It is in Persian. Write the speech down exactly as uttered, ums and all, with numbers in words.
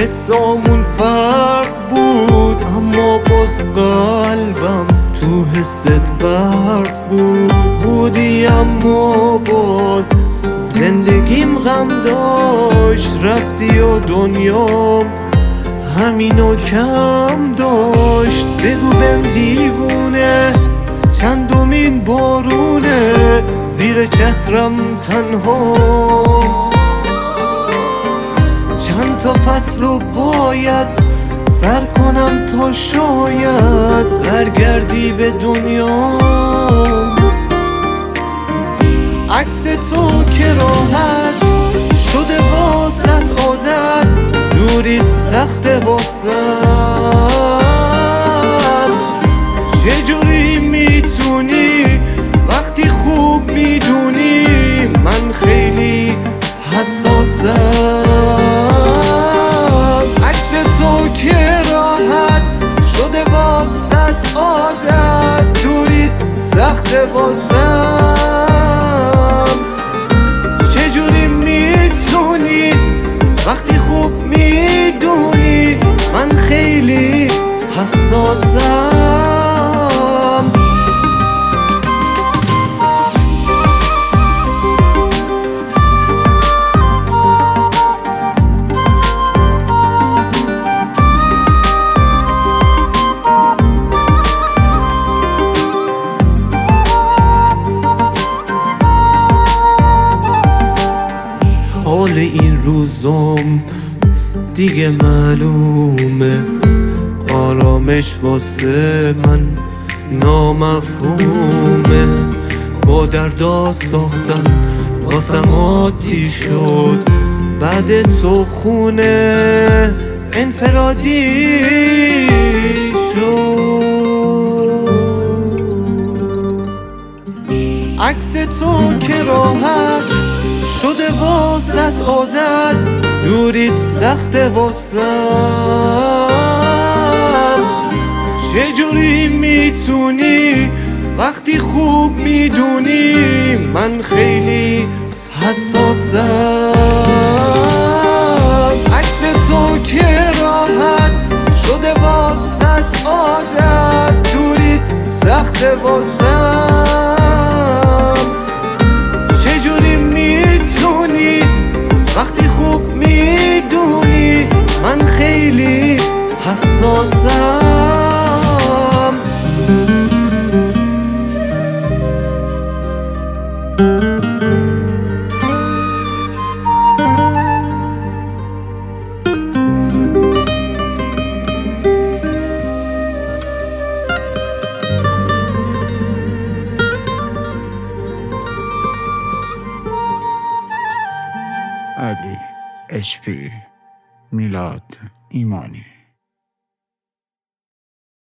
حسامون فرق بود، اما باز قلبم تو حست غرق بود. بودی اما باز زندگیم غم داشت، رفتی و دنیام همینو کم داشت. بگو بهم دیوونه چندمین بارونه، زیر چترم تنها چند تا فصل رو باید سر کنم تا شاید برگردی به دنیا. عکس تو که راحت شده واسط عادت، دوریت سخته واسم. چجوری میتونی وقتی خوب میدونی من خیلی حساسم. عکس تو که راحت شده واسط عادت، دوریت سخته واسم. چجوری میتونی وقتی خوب میدونی من خیلی حساسم. حال این روزم دیگه معلومه، آرامش واسه من نامفهومه. با دردا ساختم واسم عادی شد، بعد تو خونه انفرادی شد. عکس تو که راحت شده واسط عادت، دوریت سخته واسم. چجوری میتونی وقتی خوب میدونی من خیلی حساسم. عکس تو که راحت شده واسط عادت، دوریت سخته واسم. چجوری میتونی وقتی خوب میدونی من خیلی حساسم. علی اچ پی میلاد ایمانی.